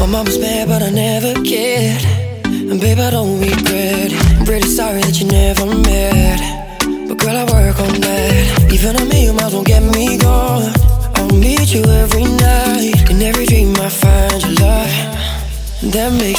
mama's mad, but I never cared. And babe, I don't regret it. I'm pretty sorry that you never met. But girl, I work on that. Even a million miles won't get me gone. I'll meet you every night. In every dream I find your love. That makes